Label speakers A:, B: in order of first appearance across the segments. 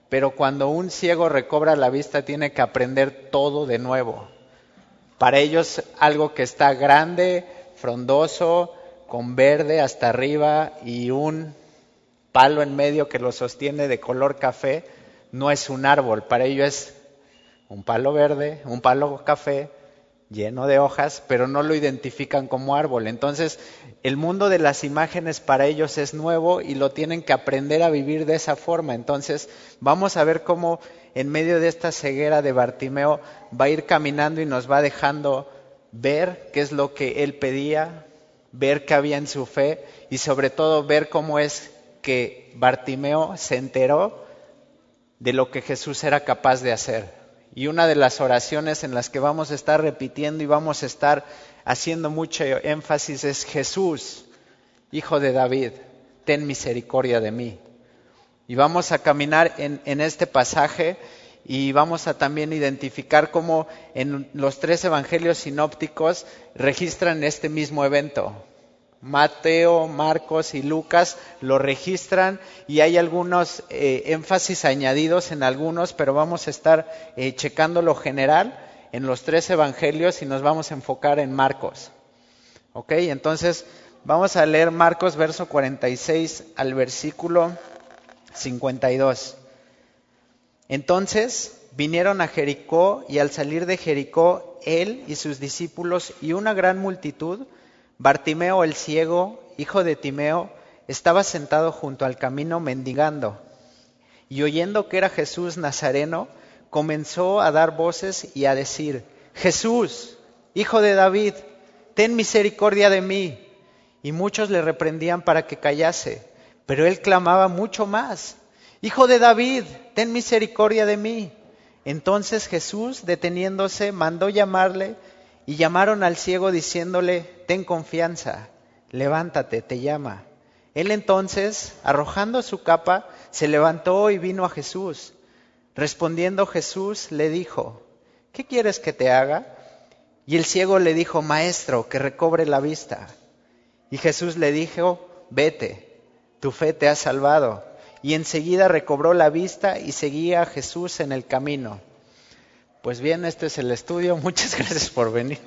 A: pero cuando un ciego recobra la vista tiene que aprender todo de nuevo. Para ellos algo que está grande, frondoso, con verde hasta arriba y un palo en medio que lo sostiene de color café, no es un árbol. Para ellos es un palo verde, un palo café lleno de hojas, pero no lo identifican como árbol. Entonces, el mundo de las imágenes para ellos es nuevo y lo tienen que aprender a vivir de esa forma. Entonces, vamos a ver cómo en medio de esta ceguera de Bartimeo va a ir caminando y nos va dejando ver qué es lo que él pedía, ver qué había en su fe y sobre todo ver cómo es que Bartimeo se enteró de lo que Jesús era capaz de hacer. Y una de las oraciones en las que vamos a estar repitiendo y vamos a estar haciendo mucho énfasis es: Jesús, Hijo de David, ten misericordia de mí. Y vamos a caminar en este pasaje y vamos a también identificar cómo en los 3 evangelios sinópticos registran este mismo evento. Mateo, Marcos y Lucas lo registran y hay algunos énfasis añadidos en algunos, pero vamos a estar checando lo general en los 3 evangelios y nos vamos a enfocar en Marcos. ¿Ok? Entonces vamos a leer Marcos verso 46 al versículo 52. Entonces vinieron a Jericó y al salir de Jericó él y sus discípulos y una gran multitud, Bartimeo el ciego, hijo de Timeo, estaba sentado junto al camino mendigando. Y oyendo que era Jesús Nazareno, comenzó a dar voces y a decir: Jesús, Hijo de David, ten misericordia de mí. Y muchos le reprendían para que callase, pero él clamaba mucho más: Hijo de David, ten misericordia de mí. Entonces Jesús, deteniéndose, mandó llamarle, y llamaron al ciego diciéndole: ten confianza, levántate, te llama. Él entonces, arrojando su capa, se levantó y vino a Jesús. Respondiendo Jesús le dijo: ¿qué quieres que te haga? Y el ciego le dijo: Maestro, que recobre la vista. Y Jesús le dijo: vete, tu fe te ha salvado. Y enseguida recobró la vista y seguía a Jesús en el camino. Pues bien, este es el estudio. Muchas gracias por venir.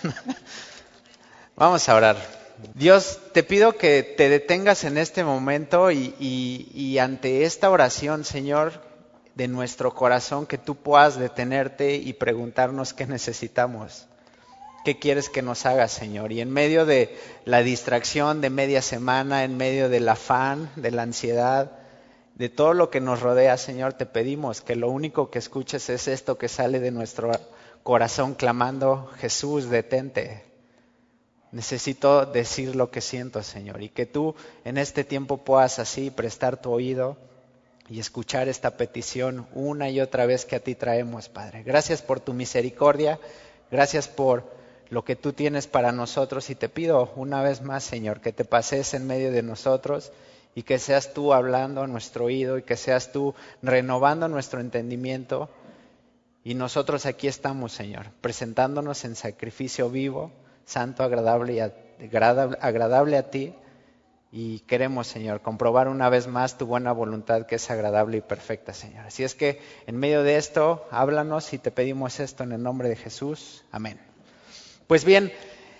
A: Vamos a orar. Dios, te pido que te detengas en este momento y ante esta oración, Señor, de nuestro corazón, que tú puedas detenerte y preguntarnos qué necesitamos. ¿Qué quieres que nos haga, Señor? Y en medio de la distracción de media semana, en medio del afán, de la ansiedad, de todo lo que nos rodea, Señor, te pedimos que lo único que escuches es esto que sale de nuestro corazón clamando: Jesús, detente. Necesito decir lo que siento, Señor, y que tú en este tiempo puedas así prestar tu oído y escuchar esta petición una y otra vez que a ti traemos, Padre. Gracias por tu misericordia, gracias por lo que tú tienes para nosotros, y te pido una vez más, Señor, que te pases en medio de nosotros y que seas tú hablando a nuestro oído y que seas tú renovando nuestro entendimiento. Y nosotros aquí estamos, Señor, presentándonos en sacrificio vivo, santo, agradable a ti, y queremos, Señor, comprobar una vez más tu buena voluntad, que es agradable y perfecta, Señor. Así es que en medio de esto, háblanos, y te pedimos esto en el nombre de Jesús. Amén. Pues bien,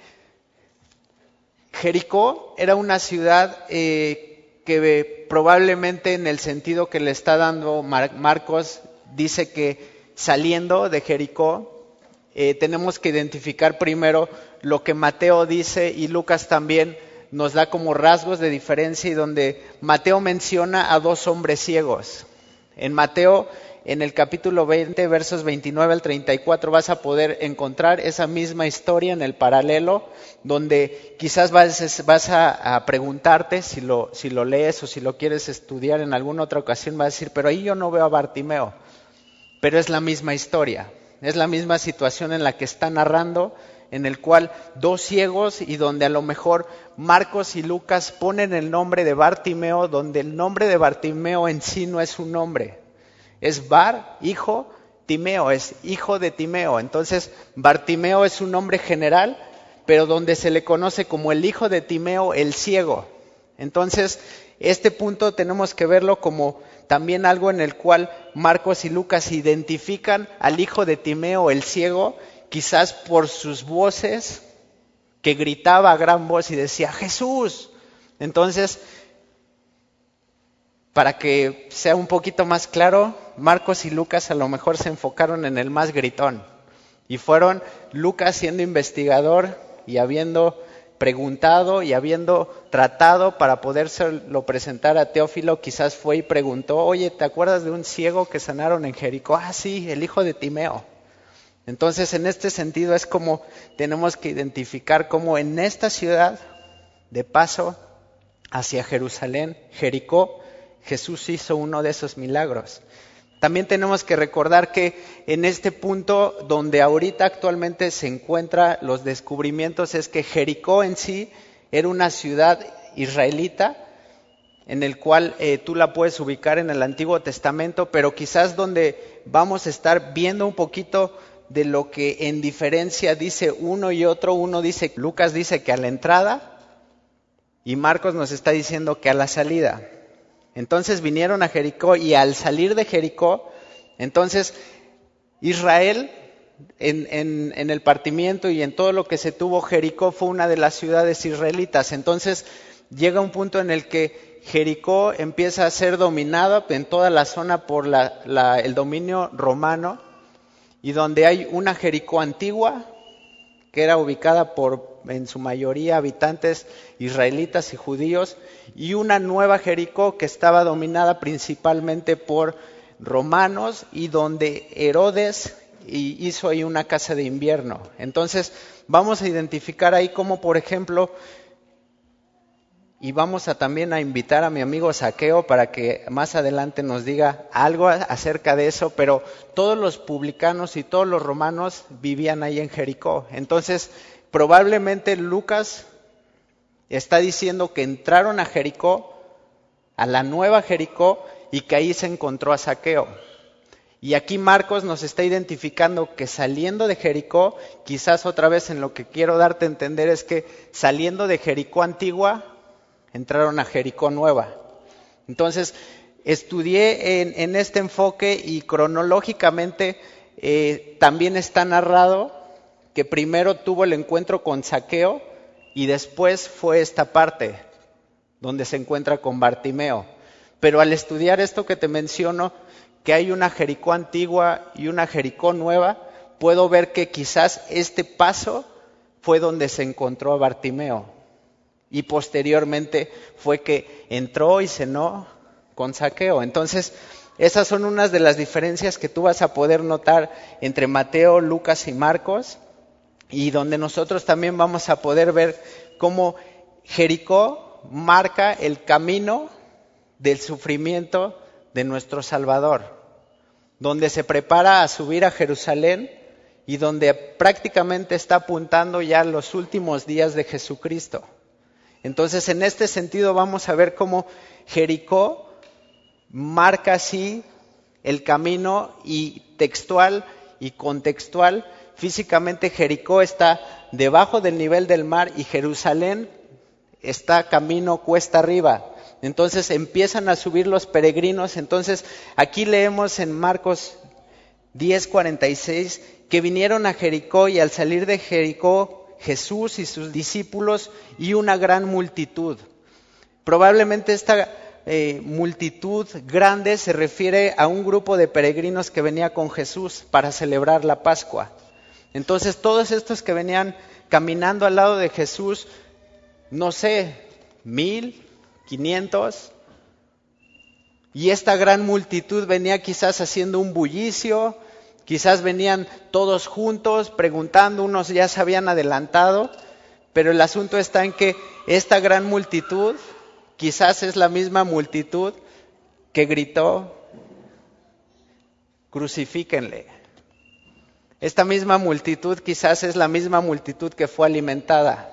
A: Jericó era una ciudad que probablemente, en el sentido que le está dando Marcos, dice que saliendo de Jericó, tenemos que identificar primero lo que Mateo dice, y Lucas también nos da como rasgos de diferencia, y donde Mateo menciona a 2 hombres ciegos. En Mateo, en el capítulo 20, versos 29 al 34, vas a poder encontrar esa misma historia en el paralelo, donde quizás vas a preguntarte, si lo lees o si lo quieres estudiar en alguna otra ocasión, vas a decir: pero ahí yo no veo a Bartimeo. Pero es la misma historia, es la misma situación en la que está narrando, en el cual 2 ciegos, y donde a lo mejor Marcos y Lucas ponen el nombre de Bartimeo, donde el nombre de Bartimeo en sí no es un nombre. Es Bar, hijo, Timeo, es hijo de Timeo. Entonces, Bartimeo es un nombre general, pero donde se le conoce como el hijo de Timeo, el ciego. Entonces, este punto tenemos que verlo como también algo en el cual Marcos y Lucas identifican al hijo de Timeo, el ciego, quizás por sus voces, que gritaba a gran voz y decía, ¡Jesús! Entonces, para que sea un poquito más claro, Marcos y Lucas a lo mejor se enfocaron en el más gritón. Y fueron Lucas siendo investigador y habiendo preguntado y habiendo tratado para podérselo presentar a Teófilo, quizás fue y preguntó, oye, ¿te acuerdas de un ciego que sanaron en Jericó? Ah, sí, el hijo de Timeo. Entonces, en este sentido es como tenemos que identificar cómo en esta ciudad, de paso hacia Jerusalén, Jericó, Jesús hizo uno de esos milagros. También tenemos que recordar que en este punto donde ahorita actualmente se encuentran los descubrimientos es que Jericó en sí era una ciudad israelita en el cual tú la puedes ubicar en el Antiguo Testamento, pero quizás donde vamos a estar viendo un poquito de lo que en diferencia dice uno y otro. Uno dice, Lucas dice que a la entrada y Marcos nos está diciendo que a la salida. Entonces vinieron a Jericó y al salir de Jericó, entonces Israel en el partimiento y en todo lo que se tuvo, Jericó fue una de las ciudades israelitas. Entonces llega un punto en el que Jericó empieza a ser dominada en toda la zona por el dominio romano, y donde hay una Jericó antigua, que era ubicada por en su mayoría habitantes israelitas y judíos, y una nueva Jericó que estaba dominada principalmente por romanos y donde Herodes hizo ahí una casa de invierno. Entonces vamos a identificar ahí como, por ejemplo, y vamos a también a invitar a mi amigo Zaqueo para que más adelante nos diga algo acerca de eso, pero todos los publicanos y todos los romanos vivían ahí en Jericó. Entonces, probablemente Lucas está diciendo que entraron a Jericó, a la nueva Jericó, y que ahí se encontró a Zaqueo. Y aquí Marcos nos está identificando que saliendo de Jericó, quizás otra vez en lo que quiero darte a entender es que saliendo de Jericó antigua, entraron a Jericó nueva. Entonces, estudié en este enfoque y cronológicamente también está narrado que primero tuvo el encuentro con Zaqueo y después fue esta parte donde se encuentra con Bartimeo. Pero al estudiar esto que te menciono, que hay una Jericó antigua y una Jericó nueva, puedo ver que quizás este paso fue donde se encontró a Bartimeo. Y posteriormente fue que entró y cenó con Zaqueo. Entonces, esas son unas de las diferencias que tú vas a poder notar entre Mateo, Lucas y Marcos, y donde nosotros también vamos a poder ver cómo Jericó marca el camino del sufrimiento de nuestro Salvador, donde se prepara a subir a Jerusalén y donde prácticamente está apuntando ya los últimos días de Jesucristo. Entonces, en este sentido vamos a ver cómo Jericó marca así el camino, y textual y contextual. Físicamente Jericó está debajo del nivel del mar y Jerusalén está camino cuesta arriba. Entonces empiezan a subir los peregrinos. Entonces aquí leemos en Marcos 10:46 que vinieron a Jericó y al salir de Jericó Jesús y sus discípulos y una gran multitud. Probablemente esta multitud grande se refiere a un grupo de peregrinos que venía con Jesús para celebrar la Pascua. Entonces todos estos que venían caminando al lado de Jesús, no sé, 1,000, 500, y esta gran multitud venía quizás haciendo un bullicio. Quizás venían todos juntos preguntando, unos ya se habían adelantado, pero el asunto está en que esta gran multitud quizás es la misma multitud que gritó, crucifíquenle. Esta misma multitud quizás es la misma multitud que fue alimentada.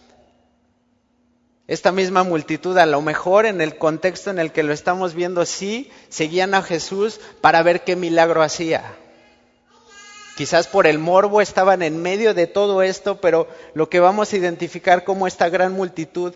A: Esta misma multitud, a lo mejor en el contexto en el que lo estamos viendo, sí seguían a Jesús para ver qué milagro hacía. Quizás por el morbo estaban en medio de todo esto, pero lo que vamos a identificar como esta gran multitud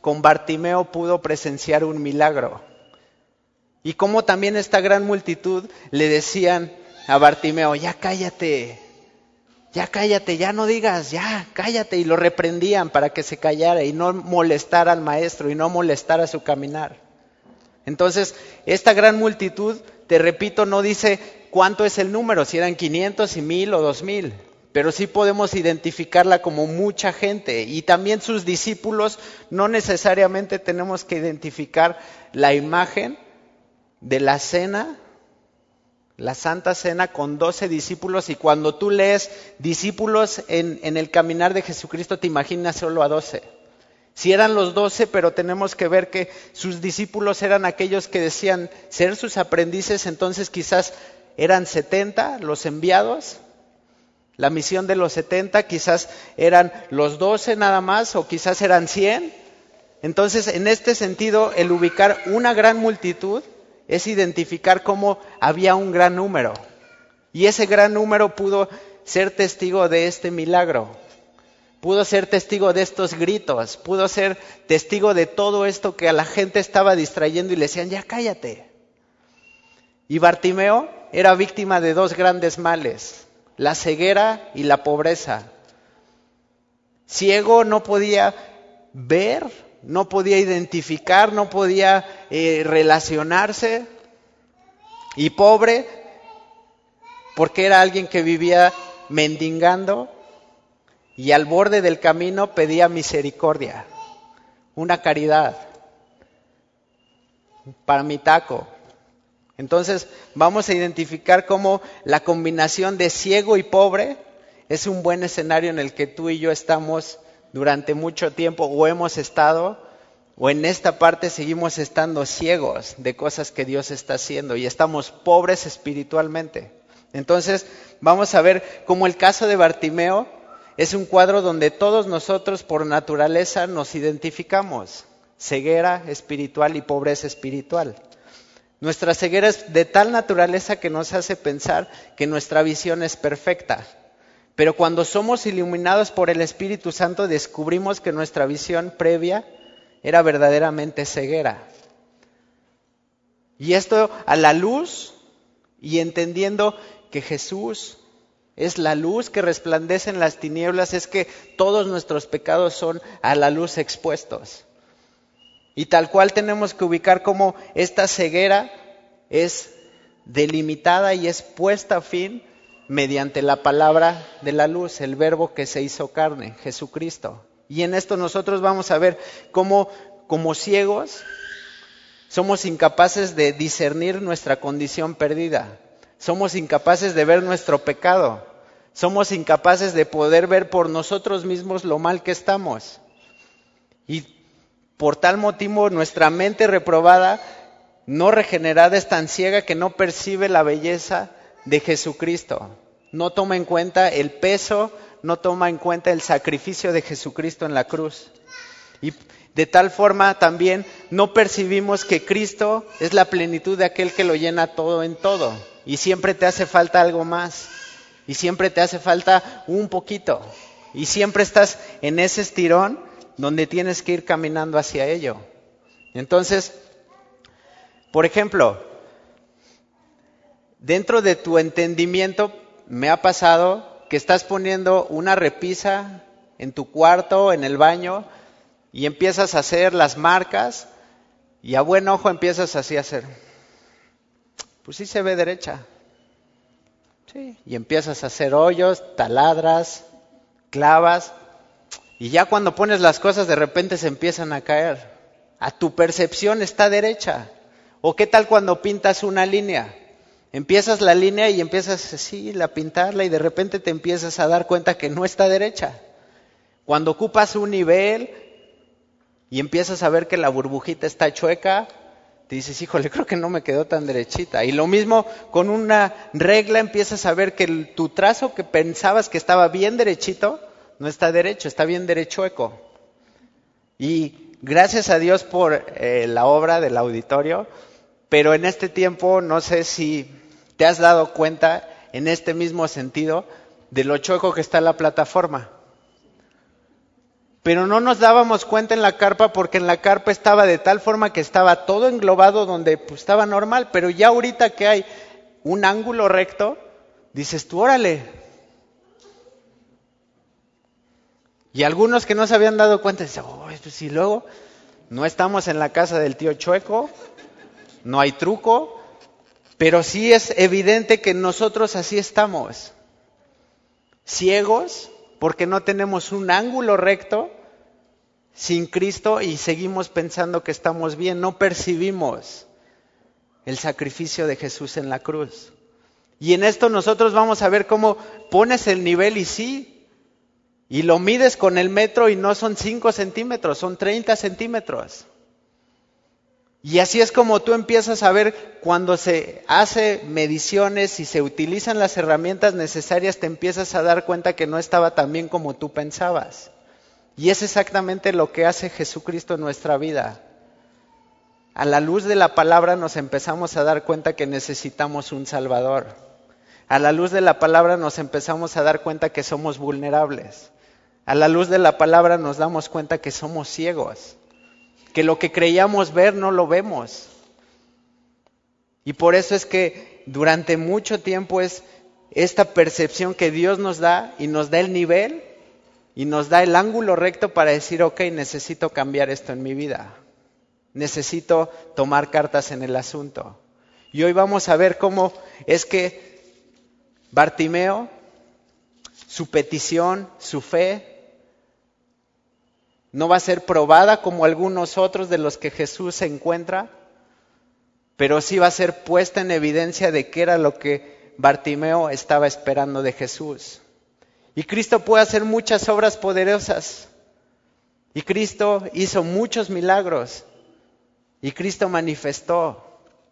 A: con Bartimeo pudo presenciar un milagro. Y cómo también esta gran multitud le decían a Bartimeo, ya cállate, ya no digas, ya cállate. Y lo reprendían para que se callara y no molestara al maestro y no molestara su caminar. Entonces, esta gran multitud, te repito, no dice cuánto es el número, si eran 500 y 1000 o 2000. Pero sí podemos identificarla como mucha gente. Y también sus discípulos, no necesariamente tenemos que identificar la imagen de la cena, la Santa Cena con 12 discípulos. Y cuando tú lees discípulos en el caminar de Jesucristo, te imaginas solo a 12. Si eran los 12, pero tenemos que ver que sus discípulos eran aquellos que decían ser sus aprendices, entonces quizás eran 70 los enviados. La misión de los 70 quizás eran los 12 nada más, o quizás eran 100. Entonces, en este sentido, el ubicar una gran multitud es identificar cómo había un gran número. Y ese gran número pudo ser testigo de este milagro. Pudo ser testigo de estos gritos. Pudo ser testigo de todo esto que a la gente estaba distrayendo y le decían, ya cállate. Y Bartimeo era víctima de dos grandes males: la ceguera y la pobreza. Ciego, no podía ver, no podía identificar, no podía relacionarse. Y pobre, porque era alguien que vivía mendigando y al borde del camino pedía misericordia, una caridad para mi taco. Entonces vamos a identificar cómo la combinación de ciego y pobre es un buen escenario en el que tú y yo estamos durante mucho tiempo, o hemos estado, o en esta parte seguimos estando ciegos de cosas que Dios está haciendo y estamos pobres espiritualmente. Entonces vamos a ver cómo el caso de Bartimeo es un cuadro donde todos nosotros por naturaleza nos identificamos: ceguera espiritual y pobreza espiritual. Nuestra ceguera es de tal naturaleza que nos hace pensar que nuestra visión es perfecta. Pero cuando somos iluminados por el Espíritu Santo, descubrimos que nuestra visión previa era verdaderamente ceguera. Y esto a la luz y entendiendo que Jesús es la luz que resplandece en las tinieblas, es que todos nuestros pecados son a la luz expuestos. Y tal cual tenemos que ubicar cómo esta ceguera es delimitada y es puesta a fin mediante la palabra de la luz, el verbo que se hizo carne, Jesucristo. Y en esto nosotros vamos a ver cómo, como ciegos, somos incapaces de discernir nuestra condición perdida. Somos incapaces de ver nuestro pecado. Somos incapaces de poder ver por nosotros mismos lo mal que estamos. Y por tal motivo nuestra mente reprobada, no regenerada, es tan ciega que no percibe la belleza de Jesucristo. No toma en cuenta el peso, no toma en cuenta el sacrificio de Jesucristo en la cruz. Y de tal forma también no percibimos que Cristo es la plenitud de aquel que lo llena todo en todo. Y siempre te hace falta algo más. Y siempre te hace falta un poquito. Y siempre estás en ese estirón donde tienes que ir caminando hacia ello. Entonces, por ejemplo, dentro de tu entendimiento me ha pasado que estás poniendo una repisa en tu cuarto, en el baño, y empiezas a hacer las marcas y a buen ojo empiezas así a hacer. Pues sí se ve derecha. Sí. Y empiezas a hacer hoyos, taladras, clavas, y ya cuando pones las cosas de repente se empiezan a caer. A tu percepción está derecha. ¿O qué tal cuando pintas una línea? Empiezas la línea y empiezas así a pintarla y de repente te empiezas a dar cuenta que no está derecha. Cuando ocupas un nivel y empiezas a ver que la burbujita está chueca, te dices, híjole, creo que no me quedó tan derechita. Y lo mismo con una regla, empiezas a ver que tu trazo que pensabas que estaba bien derechito, no está derecho, está bien derechueco. Y gracias a Dios por la obra del auditorio, pero en este tiempo no sé si te has dado cuenta en este mismo sentido de lo chueco que está la plataforma. Pero no nos dábamos cuenta en la carpa porque en la carpa estaba de tal forma que estaba todo englobado donde pues, estaba normal. Pero ya ahorita que hay un ángulo recto, dices tú, órale. Y algunos que no se habían dado cuenta dicen, oh, pues y luego no estamos en la casa del tío Chueco, no hay truco, pero sí es evidente que nosotros así estamos. Ciegos porque no tenemos un ángulo recto sin Cristo y seguimos pensando que estamos bien, no percibimos el sacrificio de Jesús en la cruz. Y en esto nosotros vamos a ver cómo pones el nivel y sí, y lo mides con el metro y no son 5 centímetros, son 30 centímetros. Y así es como tú empiezas a ver cuando se hace mediciones y se utilizan las herramientas necesarias, te empiezas a dar cuenta que no estaba tan bien como tú pensabas. Y es exactamente lo que hace Jesucristo en nuestra vida. A la luz de la palabra nos empezamos a dar cuenta que necesitamos un Salvador. A la luz de la palabra nos empezamos a dar cuenta que somos vulnerables. A la luz de la palabra nos damos cuenta que somos ciegos. Que lo que creíamos ver no lo vemos. Y por eso es que durante mucho tiempo es esta percepción que Dios nos da y nos da el nivel y nos da el ángulo recto para decir, ok, necesito cambiar esto en mi vida. Necesito tomar cartas en el asunto. Y hoy vamos a ver cómo es que Bartimeo, su petición, su fe, no va a ser probada como algunos otros de los que Jesús se encuentra, pero sí va a ser puesta en evidencia de qué era lo que Bartimeo estaba esperando de Jesús. Y Cristo puede hacer muchas obras poderosas. Y Cristo hizo muchos milagros. Y Cristo manifestó.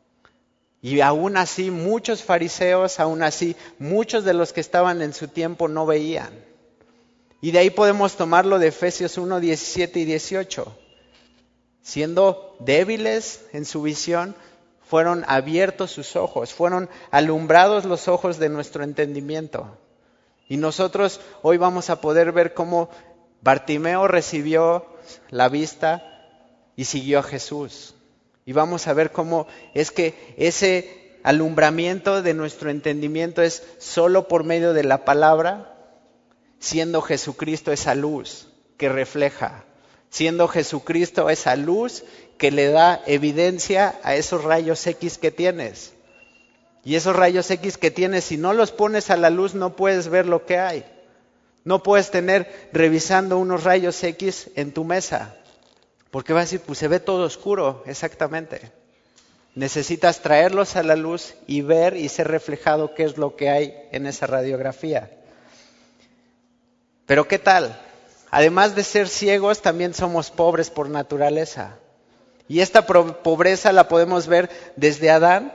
A: Y aún así muchos fariseos, aún así muchos de los que estaban en su tiempo no veían. Y de ahí podemos tomarlo de Efesios 1, 17 y 18. Siendo débiles en su visión, fueron abiertos sus ojos, fueron alumbrados los ojos de nuestro entendimiento. Y nosotros hoy vamos a poder ver cómo Bartimeo recibió la vista y siguió a Jesús. Y vamos a ver cómo es que ese alumbramiento de nuestro entendimiento es solo por medio de la palabra, siendo Jesucristo esa luz que refleja, siendo Jesucristo esa luz que le da evidencia a esos rayos X que tienes. Y esos rayos X que tienes, si no los pones a la luz, no puedes ver lo que hay. No puedes tener revisando unos rayos X en tu mesa, porque vas a decir, pues se ve todo oscuro, exactamente. Necesitas traerlos a la luz y ver y ser reflejado qué es lo que hay en esa radiografía. Pero ¿qué tal? Además de ser ciegos, también somos pobres por naturaleza. Y esta pobreza la podemos ver desde Adán,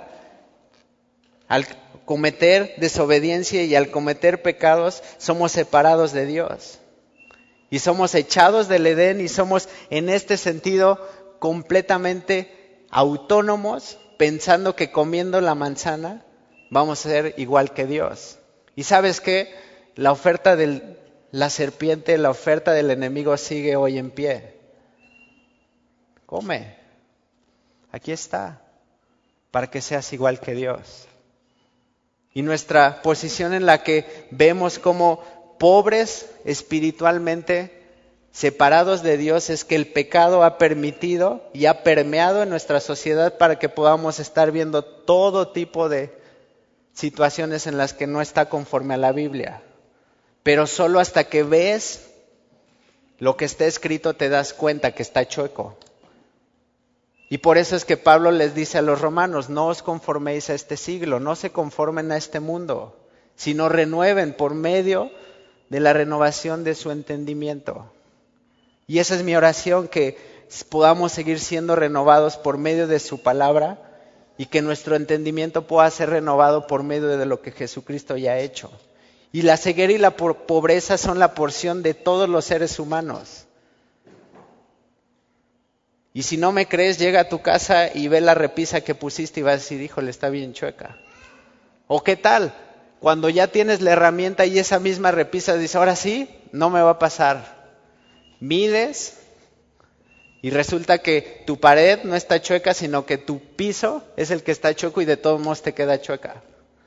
A: al cometer desobediencia y al cometer pecados, somos separados de Dios. Y somos echados del Edén y somos en este sentido completamente autónomos, pensando que comiendo la manzana vamos a ser igual que Dios. ¿Y sabes qué? La oferta de la serpiente, la oferta del enemigo sigue hoy en pie. Come. Aquí está. Para que seas igual que Dios. Y nuestra posición en la que vemos como pobres espiritualmente, separados de Dios, es que el pecado ha permitido y ha permeado en nuestra sociedad para que podamos estar viendo todo tipo de situaciones en las que no está conforme a la Biblia. Pero solo hasta que ves lo que está escrito te das cuenta que está chueco. Y por eso es que Pablo les dice a los romanos, no os conforméis a este siglo, no se conformen a este mundo, sino renueven por medio de la renovación de su entendimiento. Y esa es mi oración, que podamos seguir siendo renovados por medio de su palabra y que nuestro entendimiento pueda ser renovado por medio de lo que Jesucristo ya ha hecho. Y la ceguera y la pobreza son la porción de todos los seres humanos. Y si no me crees, llega a tu casa y ve la repisa que pusiste y vas a decir, híjole, está bien chueca. ¿O qué tal? Cuando ya tienes la herramienta y esa misma repisa dice, ahora sí, no me va a pasar. mides y resulta que tu pared no está chueca, sino que tu piso es el que está chueco y de todos modos te queda chueca.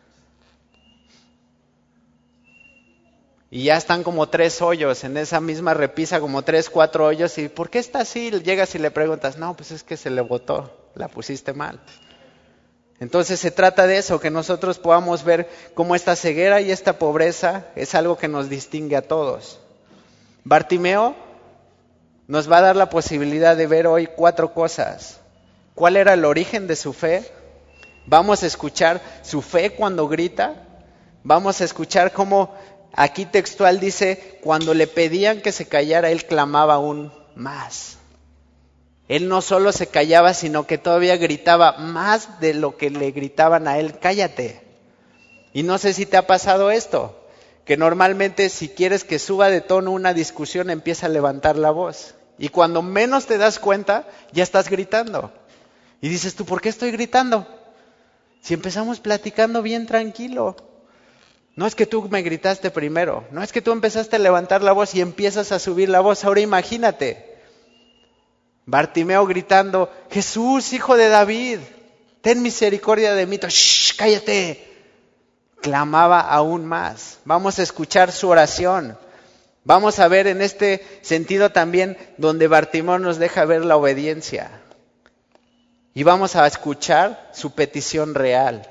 A: Y ya están como 3 hoyos en esa misma repisa, como 3, 4 hoyos. ¿Y por qué está así? Llegas y le preguntas, no, pues es que se le botó, la pusiste mal. Entonces se trata de eso, que nosotros podamos ver cómo esta ceguera y esta pobreza es algo que nos distingue a todos. Bartimeo nos va a dar la posibilidad de ver hoy 4 cosas. ¿Cuál era el origen de su fe? Vamos a escuchar su fe cuando grita. Vamos a escuchar cómo aquí textual dice, cuando le pedían que se callara, él clamaba aún más. Él no solo se callaba, sino que todavía gritaba más de lo que le gritaban a él, cállate. Y no sé si te ha pasado esto, que normalmente si quieres que suba de tono una discusión, empieza a levantar la voz. Y cuando menos te das cuenta, ya estás gritando. Y dices tú, ¿por qué estoy gritando? Si empezamos platicando bien tranquilo. No es que tú me gritaste primero, no es que tú empezaste a levantar la voz y empiezas a subir la voz. Ahora imagínate, Bartimeo gritando, Jesús, hijo de David, ten misericordia de mí. ¡Shh, cállate! Clamaba aún más. Vamos a escuchar su oración. Vamos a ver en este sentido también donde Bartimeo nos deja ver la obediencia. Y vamos a escuchar su petición real.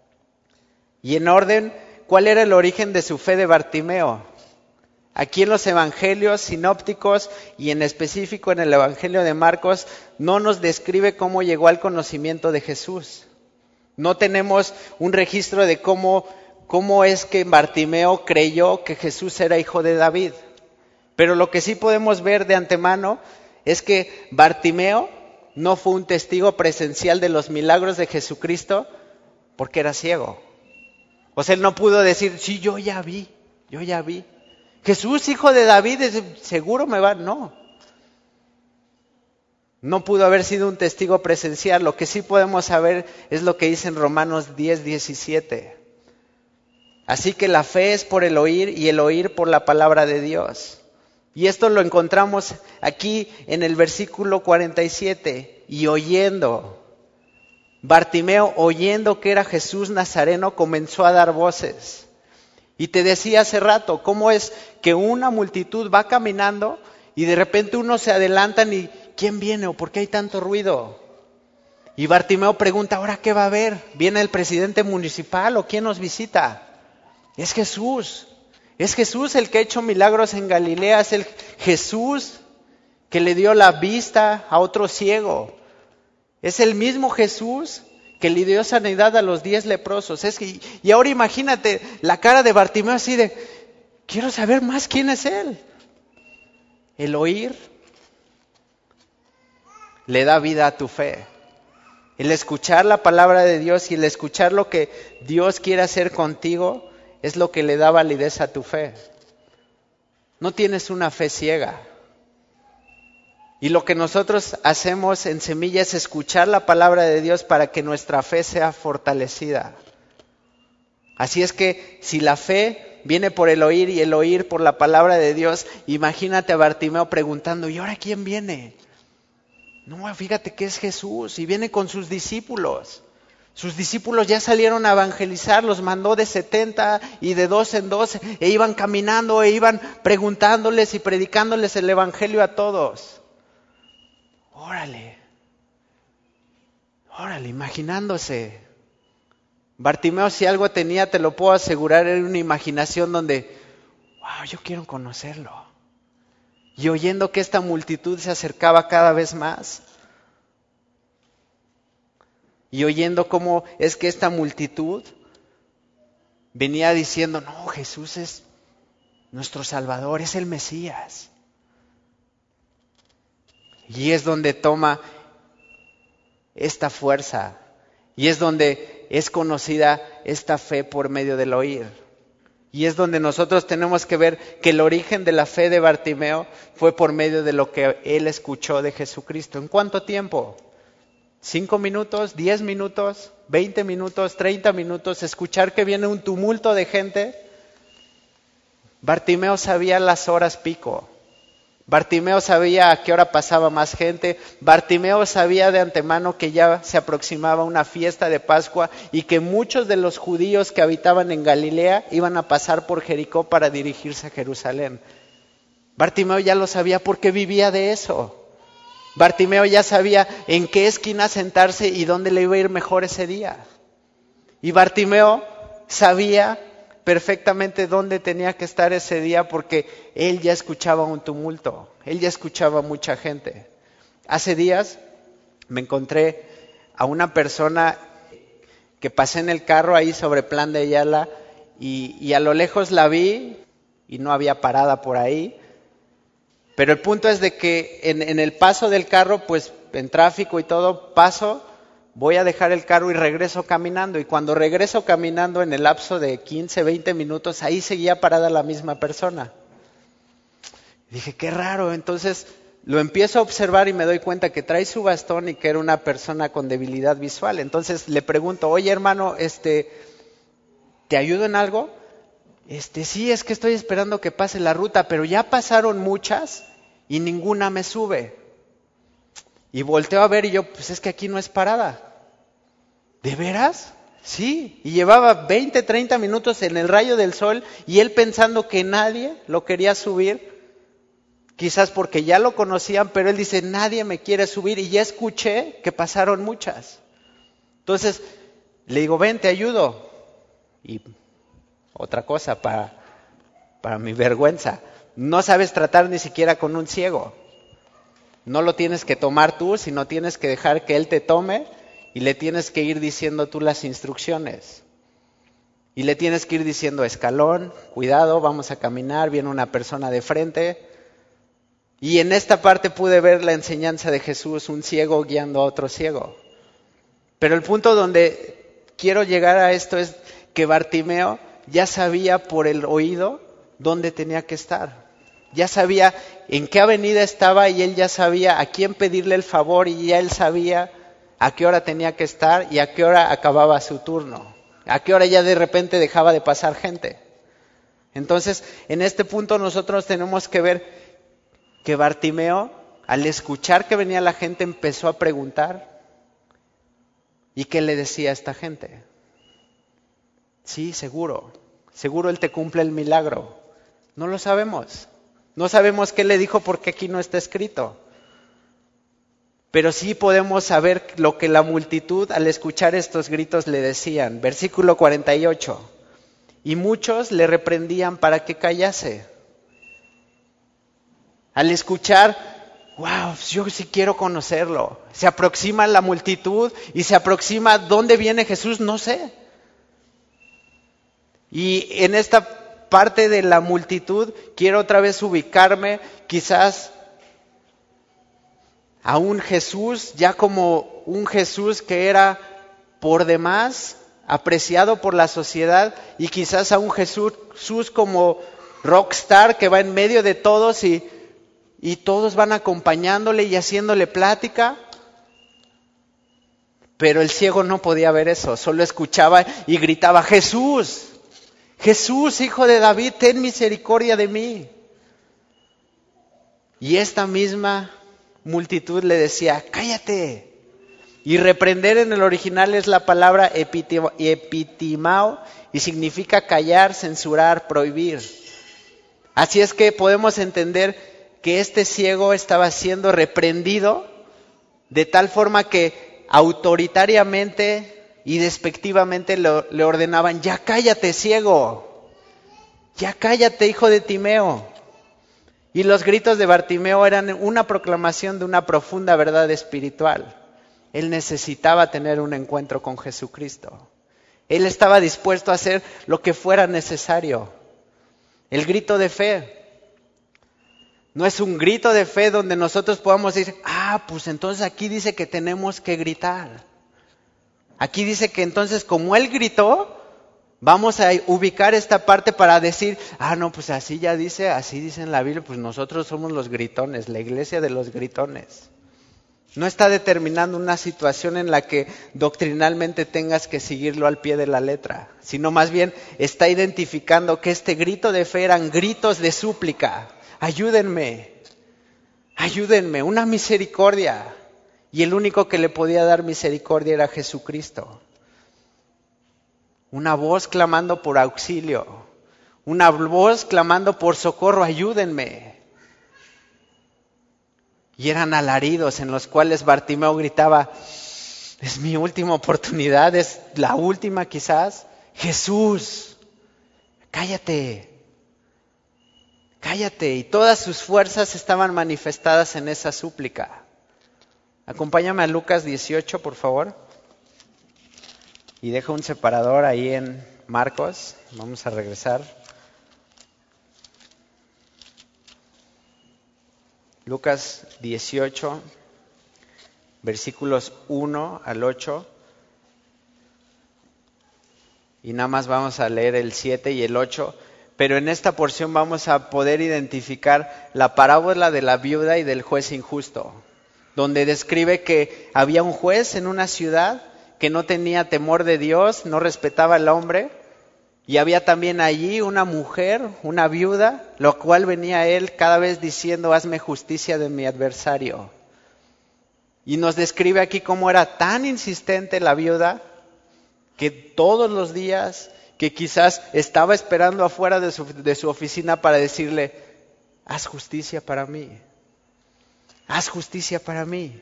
A: Y en orden, ¿cuál era el origen de su fe de Bartimeo? Aquí en los evangelios sinópticos y en específico en el evangelio de Marcos no nos describe cómo llegó al conocimiento de Jesús. No tenemos un registro de cómo es que Bartimeo creyó que Jesús era hijo de David. Pero lo que sí podemos ver de antemano es que Bartimeo no fue un testigo presencial de los milagros de Jesucristo porque era ciego. O sea, él no pudo decir, sí, yo ya vi. Jesús, hijo de David, seguro me va. No pudo haber sido un testigo presencial. Lo que sí podemos saber es lo que dice en Romanos 10:17. Así que la fe es por el oír y el oír por la palabra de Dios. Y esto lo encontramos aquí en el versículo 47. Y oyendo, Bartimeo, oyendo que era Jesús Nazareno, comenzó a dar voces. Y te decía hace rato, ¿cómo es que una multitud va caminando y de repente unos se adelantan y ¿quién viene o por qué hay tanto ruido? Y Bartimeo pregunta, ¿ahora qué va a haber? ¿Viene el presidente municipal o quién nos visita? Es Jesús el que ha hecho milagros en Galilea, es el Jesús que le dio la vista a otro ciego. Es el mismo Jesús que le dio sanidad a los 10 leprosos. Y ahora imagínate la cara de Bartimeo así de, quiero saber más quién es él. El oír le da vida a tu fe. El escuchar la palabra de Dios y el escuchar lo que Dios quiere hacer contigo es lo que le da validez a tu fe. No tienes una fe ciega. Y lo que nosotros hacemos en Semilla es escuchar la palabra de Dios para que nuestra fe sea fortalecida. Así es que si la fe viene por el oír y el oír por la palabra de Dios, imagínate a Bartimeo preguntando, ¿y ahora quién viene? No, fíjate que es Jesús y viene con sus discípulos. Sus discípulos ya salieron a evangelizar, los mandó de 70 y de 12 en 12, e iban caminando, e iban preguntándoles y predicándoles el evangelio a todos. Órale, imaginándose. Bartimeo, si algo tenía, te lo puedo asegurar, era una imaginación donde, wow, yo quiero conocerlo. Y oyendo que esta multitud se acercaba cada vez más. Y oyendo cómo es que esta multitud venía diciendo, no, Jesús es nuestro Salvador, es el Mesías. Y es donde toma esta fuerza. Y es donde es conocida esta fe por medio del oír. Y es donde nosotros tenemos que ver que el origen de la fe de Bartimeo fue por medio de lo que él escuchó de Jesucristo. ¿En cuánto tiempo? 5 minutos, 10 minutos, 20 minutos, 30 minutos, escuchar que viene un tumulto de gente. Bartimeo sabía las horas pico. Bartimeo sabía a qué hora pasaba más gente. Bartimeo sabía de antemano que ya se aproximaba una fiesta de Pascua y que muchos de los judíos que habitaban en Galilea iban a pasar por Jericó para dirigirse a Jerusalén. Bartimeo ya lo sabía porque vivía de eso. Bartimeo ya sabía en qué esquina sentarse y dónde le iba a ir mejor ese día. Y Bartimeo sabía perfectamente dónde tenía que estar ese día porque él ya escuchaba un tumulto, él ya escuchaba mucha gente. Hace días me encontré a una persona que pasé en el carro ahí sobre Plan de Ayala y a lo lejos la vi y no había parada por ahí. Pero el punto es de que en el paso del carro, pues en tráfico y todo, voy a dejar el carro y regreso caminando. Y cuando regreso caminando en el lapso de 15, 20 minutos, ahí seguía parada la misma persona. Dije, qué raro. Entonces lo empiezo a observar y me doy cuenta que trae su bastón y que era una persona con debilidad visual. Entonces le pregunto, oye hermano, ¿te ayudo en algo? Sí, es que estoy esperando que pase la ruta, pero ya pasaron muchas y ninguna me sube. Y volteo a ver y yo, pues es que aquí no es parada. ¿De veras? Sí. Y llevaba 20, 30 minutos en el rayo del sol y él pensando que nadie lo quería subir. Quizás porque ya lo conocían, pero él dice, nadie me quiere subir y ya escuché que pasaron muchas. Entonces le digo, ven, te ayudo. Y otra cosa para mi vergüenza, no sabes tratar ni siquiera con un ciego. No lo tienes que tomar tú, sino tienes que dejar que él te tome y le tienes que ir diciendo tú las instrucciones. Y le tienes que ir diciendo, escalón, cuidado, vamos a caminar, viene una persona de frente. Y en esta parte pude ver la enseñanza de Jesús, un ciego guiando a otro ciego. Pero el punto donde quiero llegar a esto es que Bartimeo ya sabía por el oído dónde tenía que estar. Ya sabía en qué avenida estaba y él ya sabía a quién pedirle el favor y ya él sabía a qué hora tenía que estar y a qué hora acababa su turno. A qué hora ya de repente dejaba de pasar gente. Entonces, en este punto nosotros tenemos que ver que Bartimeo, al escuchar que venía la gente, empezó a preguntar. ¿Y qué le decía a esta gente? Sí, seguro Él te cumple el milagro. No lo sabemos. No sabemos qué le dijo porque aquí no está escrito. Pero sí podemos saber lo que la multitud al escuchar estos gritos le decían. Versículo 48. Y muchos le reprendían para que callase. Al escuchar, wow, yo sí quiero conocerlo. Se aproxima la multitud y se aproxima dónde viene Jesús, no sé. Y en esta parte de la multitud quiero otra vez ubicarme quizás a un Jesús, ya como un Jesús que era por demás apreciado por la sociedad y quizás a un Jesús como rockstar que va en medio de todos y todos van acompañándole y haciéndole plática. Pero el ciego no podía ver eso, solo escuchaba y gritaba, Jesús, Jesús, hijo de David, ten misericordia de mí. Y esta misma multitud le decía, cállate. Y reprender en el original es la palabra epitimao y significa callar, censurar, prohibir. Así es que podemos entender que este ciego estaba siendo reprendido de tal forma que autoritariamente y despectivamente le ordenaban, ya cállate, ciego, ya cállate, hijo de Timeo. Y los gritos de Bartimeo eran una proclamación de una profunda verdad espiritual. Él necesitaba tener un encuentro con Jesucristo. Él estaba dispuesto a hacer lo que fuera necesario. El grito de fe no es un grito de fe donde nosotros podamos decir, pues entonces aquí dice que tenemos que gritar. Aquí dice que entonces como él gritó, vamos a ubicar esta parte para decir, no, pues así ya dice, así dice en la Biblia, pues nosotros somos los gritones, la iglesia de los gritones. No está determinando una situación en la que doctrinalmente tengas que seguirlo al pie de la letra, sino más bien está identificando que este grito de fe eran gritos de súplica. Ayúdenme, ayúdenme, una misericordia. Y el único que le podía dar misericordia era Jesucristo. Una voz clamando por auxilio, una voz clamando por socorro, ayúdenme. Y eran alaridos en los cuales Bartimeo gritaba, es mi última oportunidad, es la última quizás. Jesús, cállate, cállate. Y todas sus fuerzas estaban manifestadas en esa súplica. Acompáñame a Lucas 18, por favor. Y deja un separador ahí en Marcos. Vamos a regresar. Lucas 18, versículos 1 al 8. Y nada más vamos a leer el 7 y el 8. Pero en esta porción vamos a poder identificar la parábola de la viuda y del juez injusto, donde describe que había un juez en una ciudad que no tenía temor de Dios, no respetaba al hombre, y había también allí una mujer, una viuda, lo cual venía a él cada vez diciendo, hazme justicia de mi adversario. Y nos describe aquí cómo era tan insistente la viuda, que todos los días, que quizás estaba esperando afuera de su oficina para decirle, haz justicia para mí. Haz justicia para mí.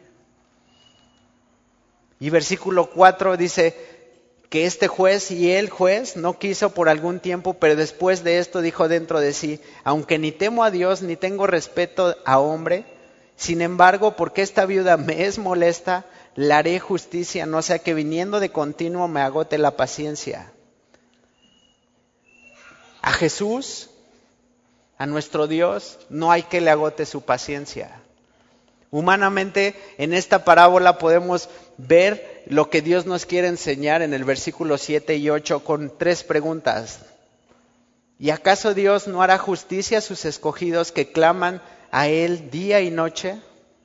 A: Y versículo 4 dice que este juez y el juez no quiso por algún tiempo, pero después de esto dijo dentro de sí, aunque ni temo a Dios ni tengo respeto a hombre, sin embargo, porque esta viuda me es molesta, le haré justicia, no sea que viniendo de continuo me agote la paciencia. A Jesús, a nuestro Dios, no hay que le agote su paciencia. Humanamente, en esta parábola podemos ver lo que Dios nos quiere enseñar en el versículo 7 y 8 con 3 preguntas. ¿Y acaso Dios no hará justicia a sus escogidos que claman a Él día y noche?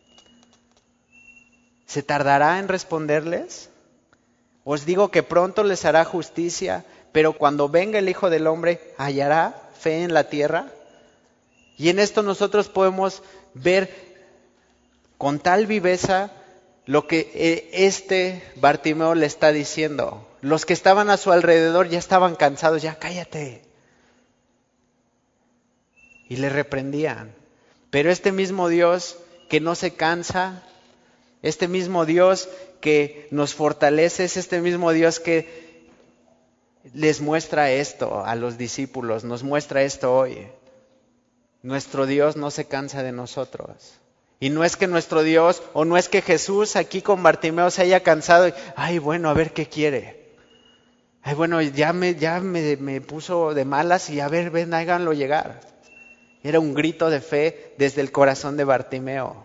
A: ¿Se tardará en responderles? Os digo que pronto les hará justicia, pero cuando venga el Hijo del Hombre, ¿hallará fe en la tierra? Y en esto nosotros podemos ver con tal viveza lo que este Bartimeo le está diciendo. Los que estaban a su alrededor ya estaban cansados, ya cállate. Y le reprendían. Pero este mismo Dios que no se cansa, este mismo Dios que nos fortalece, es este mismo Dios que les muestra esto a los discípulos, nos muestra esto hoy. Nuestro Dios no se cansa de nosotros. Y no es que nuestro Dios, o no es que Jesús aquí con Bartimeo se haya cansado y, ay, bueno, a ver qué quiere. Ay, bueno, ya me puso de malas y a ver, ven, háganlo llegar. Era un grito de fe desde el corazón de Bartimeo.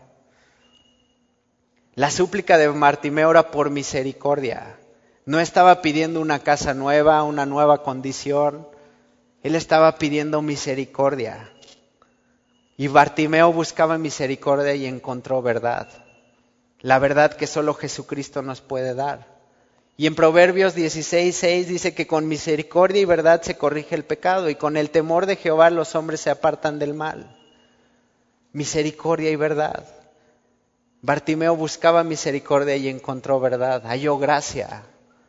A: La súplica de Bartimeo era por misericordia. No estaba pidiendo una casa nueva, una nueva condición. Él estaba pidiendo misericordia. Y Bartimeo buscaba misericordia y encontró verdad. La verdad que solo Jesucristo nos puede dar. Y en Proverbios 16:6 dice que con misericordia y verdad se corrige el pecado y con el temor de Jehová los hombres se apartan del mal. Misericordia y verdad. Bartimeo buscaba misericordia y encontró verdad, halló gracia.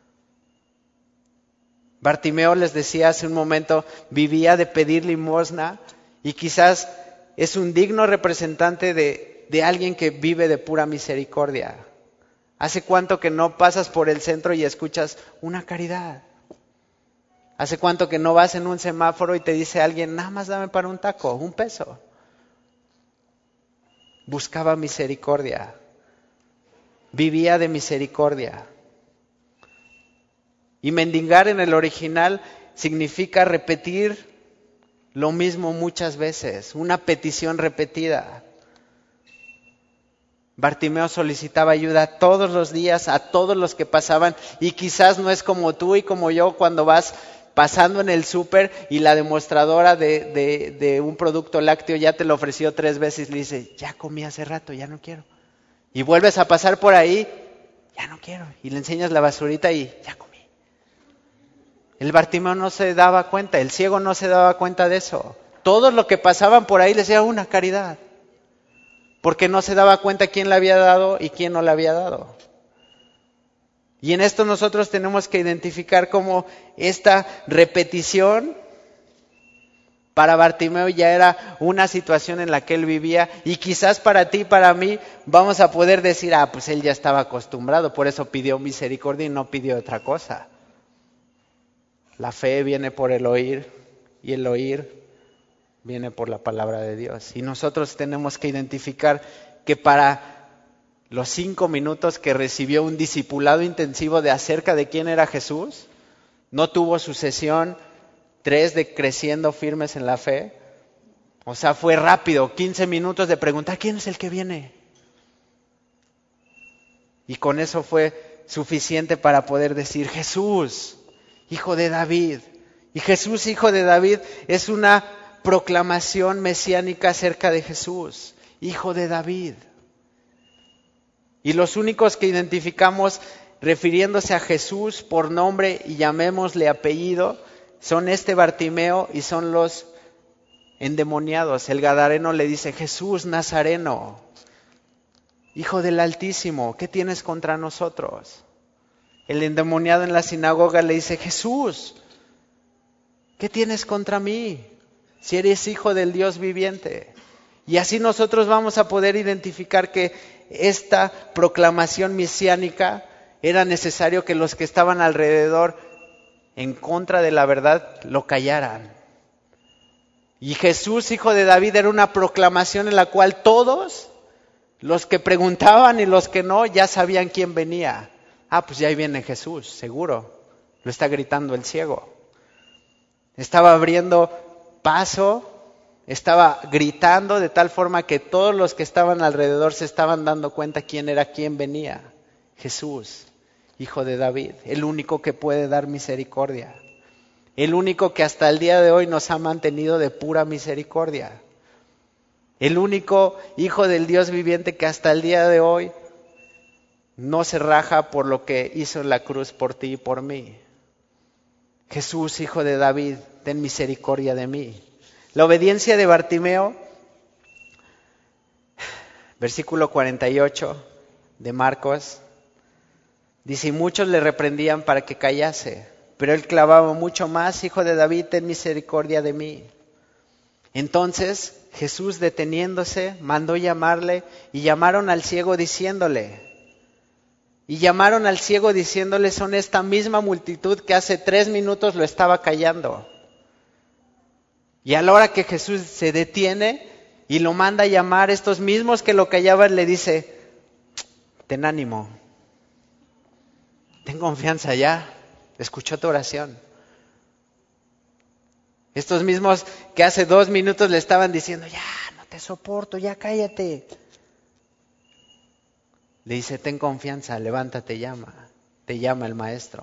A: Bartimeo, les decía hace un momento, vivía de pedir limosna y quizás es un digno representante de alguien que vive de pura misericordia. ¿Hace cuánto que no pasas por el centro y escuchas una caridad? ¿Hace cuánto que no vas en un semáforo y te dice alguien, nada más dame para un taco, un peso? Buscaba misericordia, vivía de misericordia. Y mendigar en el original significa repetir lo mismo muchas veces, una petición repetida. Bartimeo solicitaba ayuda todos los días a todos los que pasaban y quizás no es como tú y como yo cuando vas pasando en el súper y la demostradora de un producto lácteo ya te lo ofreció 3 veces y le dice, ya comí hace rato, ya no quiero. Y vuelves a pasar por ahí, ya no quiero. Y le enseñas la basurita y ya comí. El Bartimeo no se daba cuenta, el ciego no se daba cuenta de eso. Todos los que pasaban por ahí les decían una caridad. porque no se daba cuenta quién le había dado y quién no le había dado. Y en esto nosotros tenemos que identificar cómo esta repetición para Bartimeo ya era una situación en la que él vivía, y quizás para ti y para mí vamos a poder decir, pues él ya estaba acostumbrado, por eso pidió misericordia y no pidió otra cosa. La fe viene por el oír y el oír viene por la palabra de Dios. Y nosotros tenemos que identificar que para los 5 minutos que recibió un discipulado intensivo de acerca de quién era Jesús, no tuvo su sesión 3 de creciendo firmes en la fe. O sea, fue rápido, 15 minutos de preguntar, ¿quién es el que viene? Y con eso fue suficiente para poder decir, Jesús, hijo de David. Y Jesús, hijo de David, es una proclamación mesiánica acerca de Jesús, hijo de David. Y los únicos que identificamos refiriéndose a Jesús por nombre y llamémosle apellido son Bartimeo y son los endemoniados. El gadareno le dice, Jesús Nazareno, Hijo del Altísimo, ¿qué tienes contra nosotros? El endemoniado en la sinagoga le dice, Jesús, ¿qué tienes contra mí? Si eres hijo del Dios viviente. Y así nosotros vamos a poder identificar que esta proclamación mesiánica era necesario que los que estaban alrededor en contra de la verdad lo callaran. Y Jesús, hijo de David, era una proclamación en la cual todos, los que preguntaban y los que no, ya sabían quién venía. Pues ya ahí viene Jesús, seguro. Lo está gritando el ciego. Estaba abriendo paso, estaba gritando de tal forma que todos los que estaban alrededor se estaban dando cuenta quién era, quién venía. Jesús, hijo de David, el único que puede dar misericordia. El único que hasta el día de hoy nos ha mantenido de pura misericordia. El único hijo del Dios viviente que hasta el día de hoy no se raja por lo que hizo en la cruz por ti y por mí. Jesús, hijo de David, ten misericordia de mí. La obediencia de Bartimeo, versículo 48 de Marcos, dice, y muchos le reprendían para que callase, pero él clamaba mucho más, Hijo de David, ten misericordia de mí. Entonces Jesús, deteniéndose, mandó llamarle, y llamaron al ciego diciéndole, son esta misma multitud que hace 3 minutos lo estaba callando. Y a la hora que Jesús se detiene y lo manda a llamar, estos mismos que lo callaban le dice, ten ánimo, ten confianza ya, escuchó tu oración. Estos mismos que hace 2 minutos le estaban diciendo, ya, no te soporto, ya cállate. Le dice, ten confianza, levántate, te llama el maestro.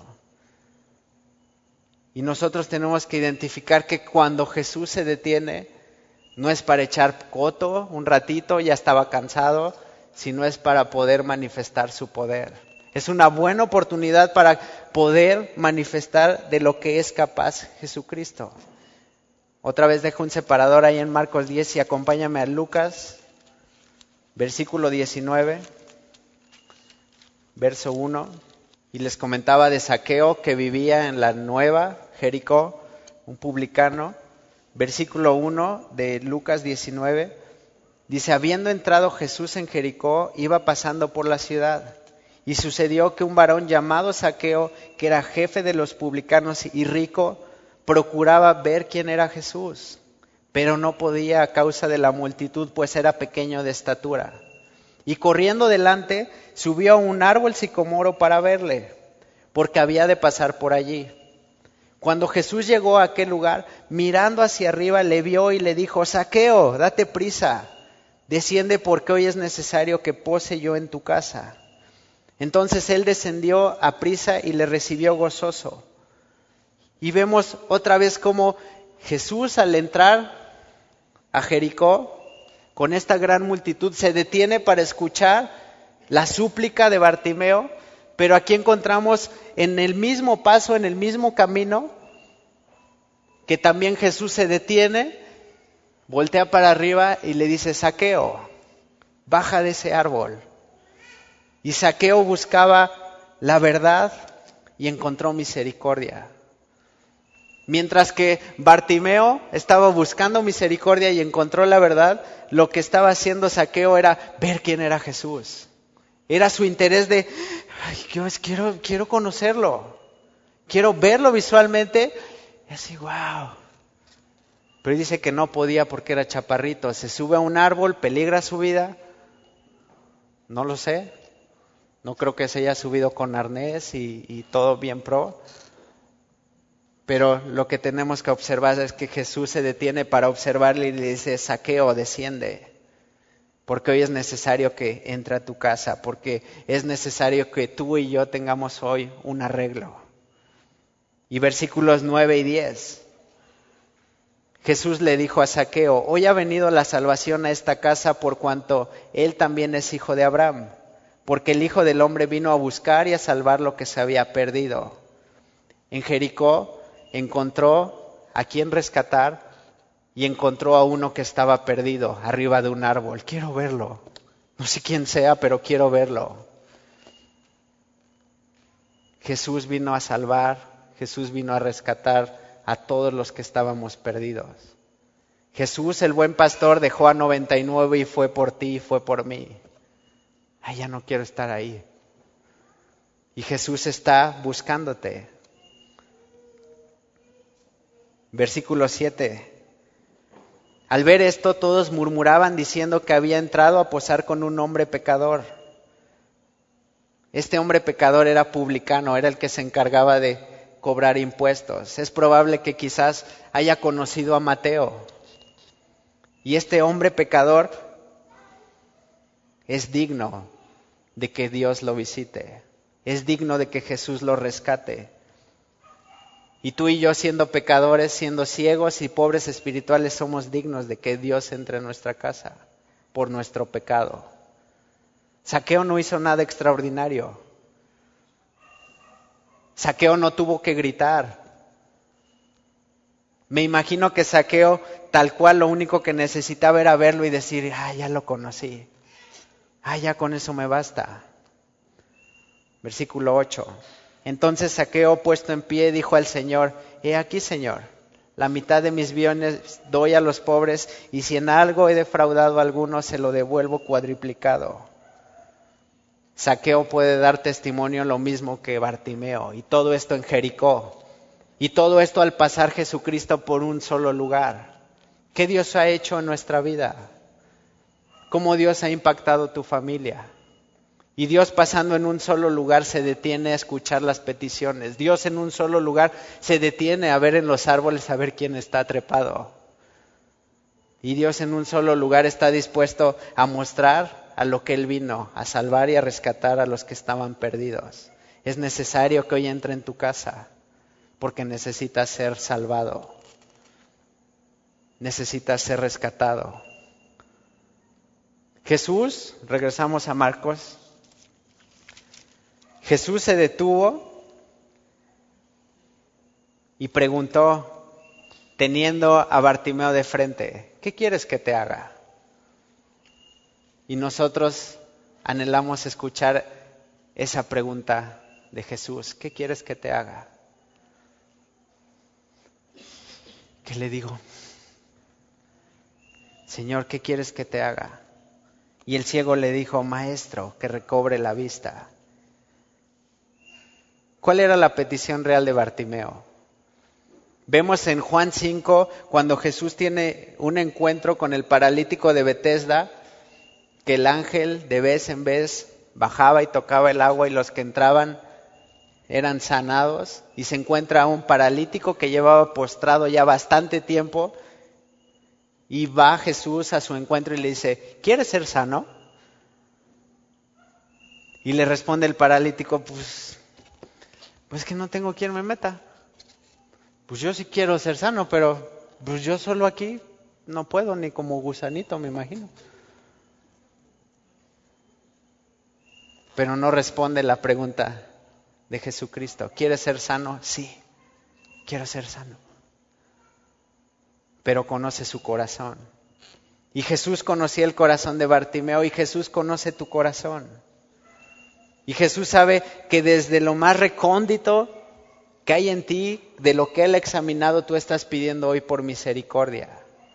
A: Y nosotros tenemos que identificar que cuando Jesús se detiene, no es para echar coto un ratito, ya estaba cansado, sino es para poder manifestar su poder. Es una buena oportunidad para poder manifestar de lo que es capaz Jesucristo. Otra vez dejo un separador ahí en Marcos 10 y acompáñame a Lucas, versículo 19, verso 1. Y les comentaba de Zaqueo que vivía en la nueva Jericó, un publicano. Versículo 1 de Lucas 19, dice, habiendo entrado Jesús en Jericó, iba pasando por la ciudad. Y sucedió que un varón llamado Zaqueo, que era jefe de los publicanos y rico, procuraba ver quién era Jesús, pero no podía a causa de la multitud, pues era pequeño de estatura. Y corriendo delante, subió a un árbol sicomoro para verle, porque había de pasar por allí. Cuando Jesús llegó a aquel lugar, mirando hacia arriba, le vio y le dijo, Zaqueo, date prisa, desciende porque hoy es necesario que pose yo en tu casa. Entonces él descendió a prisa y le recibió gozoso. Y vemos otra vez cómo Jesús, al entrar a Jericó, con esta gran multitud, se detiene para escuchar la súplica de Bartimeo, pero aquí encontramos en el mismo paso, en el mismo camino, que también Jesús se detiene, voltea para arriba y le dice, Zaqueo, baja de ese árbol. Y Zaqueo buscaba la verdad y encontró misericordia. Mientras que Bartimeo estaba buscando misericordia y encontró la verdad, lo que estaba haciendo Zaqueo era ver quién era Jesús. Era su interés de, quiero conocerlo, quiero verlo visualmente. Y así, wow. Pero dice que no podía porque era chaparrito. Se sube a un árbol, peligra su vida. No lo sé. No creo que se haya subido con arnés y todo bien pro. Pero lo que tenemos que observar es que Jesús se detiene para observarle y le dice, Zaqueo, desciende. Porque hoy es necesario que entre a tu casa. Porque es necesario que tú y yo tengamos hoy un arreglo. Y versículos 9 y 10. Jesús le dijo a Zaqueo, hoy ha venido la salvación a esta casa por cuanto él también es hijo de Abraham. Porque el Hijo del Hombre vino a buscar y a salvar lo que se había perdido. En Jericó encontró a quien rescatar y encontró a uno que estaba perdido arriba de un árbol. Quiero verlo. No sé quién sea, pero quiero verlo. Jesús vino a salvar, Jesús vino a rescatar a todos los que estábamos perdidos. Jesús, el buen pastor, dejó a 99 y fue por ti y fue por mí. Ay, ya no quiero estar ahí. Y Jesús está buscándote. Versículo 7. Al ver esto, todos murmuraban diciendo que había entrado a posar con un hombre pecador. Este hombre pecador era publicano, era el que se encargaba de cobrar impuestos. Es probable que quizás haya conocido a Mateo. Y este hombre pecador es digno de que Dios lo visite. Es digno de que Jesús lo rescate. Y tú y yo, siendo pecadores, siendo ciegos y pobres espirituales, somos dignos de que Dios entre en nuestra casa por nuestro pecado. Zaqueo no hizo nada extraordinario. Zaqueo no tuvo que gritar. Me imagino que Zaqueo, tal cual, lo único que necesitaba era verlo y decir, ya lo conocí. Ya con eso me basta. Versículo 8. Entonces Zaqueo, puesto en pie, dijo al Señor, he aquí, Señor, la mitad de mis bienes doy a los pobres, y si en algo he defraudado a alguno, se lo devuelvo cuadriplicado. Zaqueo puede dar testimonio lo mismo que Bartimeo, y todo esto en Jericó, y todo esto al pasar Jesucristo por un solo lugar. ¿Qué Dios ha hecho en nuestra vida? ¿Cómo Dios ha impactado tu familia? Y Dios, pasando en un solo lugar, se detiene a escuchar las peticiones. Dios en un solo lugar se detiene a ver en los árboles a ver quién está trepado. Y Dios en un solo lugar está dispuesto a mostrar a lo que Él vino, a salvar y a rescatar a los que estaban perdidos. Es necesario que hoy entre en tu casa, porque necesitas ser salvado. Necesitas ser rescatado. Jesús, regresamos a Marcos. Jesús se detuvo y preguntó, teniendo a Bartimeo de frente, ¿qué quieres que te haga? Y nosotros anhelamos escuchar esa pregunta de Jesús, ¿qué quieres que te haga? ¿Qué le digo? Señor, ¿qué quieres que te haga? Y el ciego le dijo, Maestro, que recobre la vista. ¿Cuál era la petición real de Bartimeo? Vemos en Juan 5, cuando Jesús tiene un encuentro con el paralítico de Betesda, que el ángel de vez en vez bajaba y tocaba el agua y los que entraban eran sanados. Y se encuentra a un paralítico que llevaba postrado ya bastante tiempo. Y va Jesús a su encuentro y le dice, ¿quieres ser sano? Y le responde el paralítico, pues que no tengo quien me meta. Pues yo sí quiero ser sano, pero pues yo solo aquí no puedo, ni como gusanito, me imagino. Pero no responde la pregunta de Jesucristo. ¿Quieres ser sano? Sí, quiero ser sano. Pero conoce su corazón. Y Jesús conocía el corazón de Bartimeo y Jesús conoce tu corazón. Y Jesús sabe que desde lo más recóndito que hay en ti, de lo que Él ha examinado, tú estás pidiendo hoy por misericordia.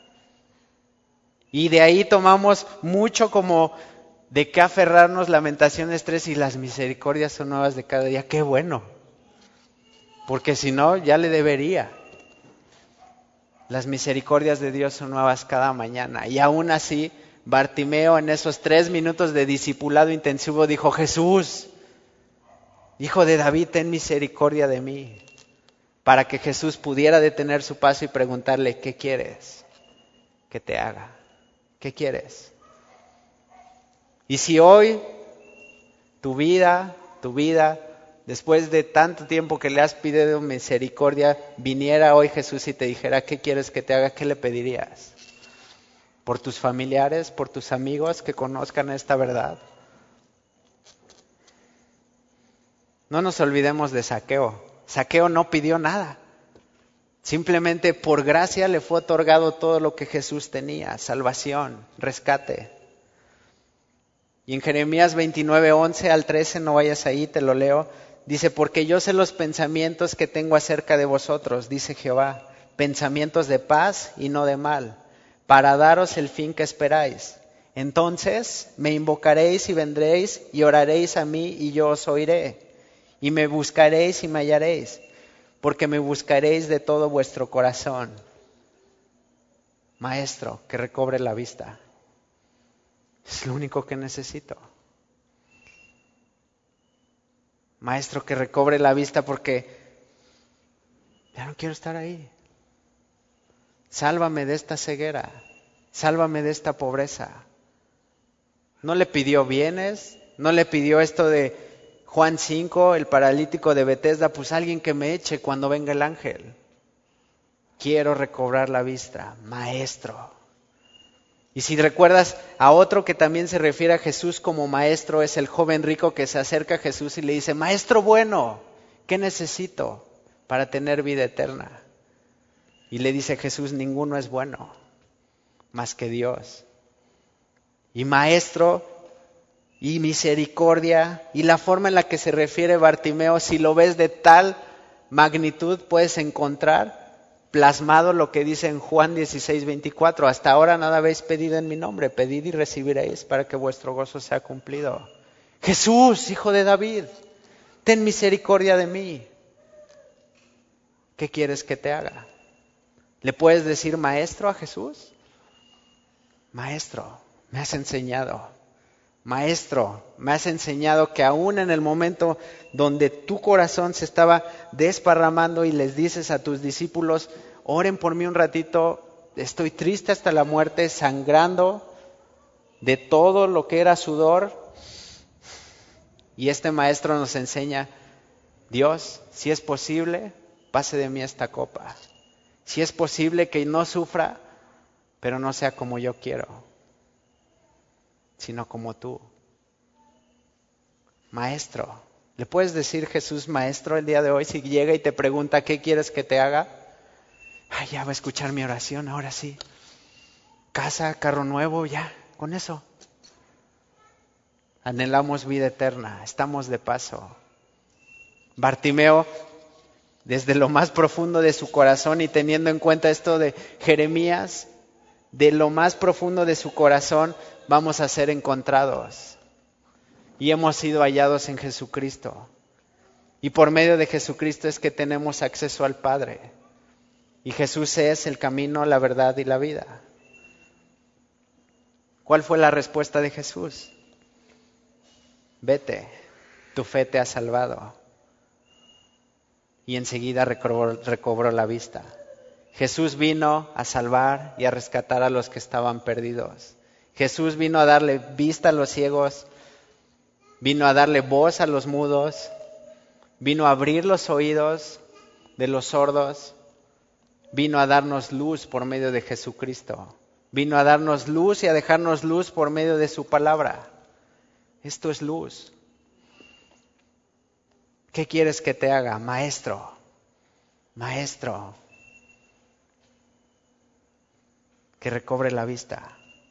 A: Y de ahí tomamos mucho como de qué aferrarnos. Lamentaciones 3, y las misericordias son nuevas de cada día. ¡Qué bueno! Porque si no, ya le debería. Las misericordias de Dios son nuevas cada mañana. Y aún así, Bartimeo en esos 3 minutos de discipulado intensivo dijo: Jesús, Hijo de David, ten misericordia de mí. Para que Jesús pudiera detener su paso y preguntarle: ¿qué quieres que te haga? ¿Qué quieres? Y si hoy tu vida, después de tanto tiempo que le has pedido misericordia, viniera hoy Jesús y te dijera: ¿qué quieres que te haga? ¿Qué le pedirías? ¿Por tus familiares, por tus amigos que conozcan esta verdad? No nos olvidemos de Zaqueo. Zaqueo no pidió nada. Simplemente por gracia le fue otorgado todo lo que Jesús tenía: salvación, rescate. Y en Jeremías 29, 11 al 13, no vayas ahí, te lo leo. Dice: porque yo sé los pensamientos que tengo acerca de vosotros, dice Jehová, pensamientos de paz y no de mal, para daros el fin que esperáis. Entonces me invocaréis y vendréis y oraréis a mí y yo os oiré. Y me buscaréis y me hallaréis, porque me buscaréis de todo vuestro corazón. Maestro, que recobre la vista. Es lo único que necesito. Maestro, que recobre la vista, porque ya no quiero estar ahí. Sálvame de esta ceguera. Sálvame de esta pobreza. No le pidió bienes, no le pidió esto de Juan 5, el paralítico de Betesda: pues alguien que me eche cuando venga el ángel. Quiero recobrar la vista, maestro. Y si recuerdas a otro que también se refiere a Jesús como maestro, es el joven rico que se acerca a Jesús y le dice: maestro bueno, ¿qué necesito para tener vida eterna? Y le dice Jesús: ninguno es bueno más que Dios. Y maestro y misericordia, y la forma en la que se refiere Bartimeo, si lo ves de tal magnitud, puedes encontrar plasmado lo que dice en Juan 16, 24: hasta ahora nada habéis pedido en mi nombre, pedid y recibiréis para que vuestro gozo sea cumplido. Jesús, Hijo de David, ten misericordia de mí. ¿Qué quieres que te haga? ¿Le puedes decir maestro a Jesús? Maestro, me has enseñado. Maestro, me has enseñado que aún en el momento donde tu corazón se estaba desparramando y les dices a tus discípulos: oren por mí un ratito, estoy triste hasta la muerte, sangrando de todo lo que era sudor. Y este maestro nos enseña: Dios, si es posible, pase de mí esta copa. Si es posible que no sufra, pero no sea como yo quiero, sino como tú. Maestro, ¿le puedes decir Jesús maestro el día de hoy? Si llega y te pregunta: ¿qué quieres que te haga? Ay, ya va a escuchar mi oración, ahora sí. Casa, carro nuevo, ya, con eso. Anhelamos vida eterna, estamos de paso. Bartimeo, desde lo más profundo de su corazón, y teniendo en cuenta esto de Jeremías, de lo más profundo de su corazón vamos a ser encontrados. Y hemos sido hallados en Jesucristo. Y por medio de Jesucristo es que tenemos acceso al Padre. Y Jesús es el camino, la verdad y la vida. ¿Cuál fue la respuesta de Jesús? Vete, tu fe te ha salvado. Y enseguida recobró la vista. Jesús vino a salvar y a rescatar a los que estaban perdidos. Jesús vino a darle vista a los ciegos, vino a darle voz a los mudos, vino a abrir los oídos de los sordos, vino a darnos luz por medio de Jesucristo, vino a darnos luz y a dejarnos luz por medio de su palabra. Esto es luz. ¿Qué quieres que te haga? Maestro, maestro, que recobre la vista.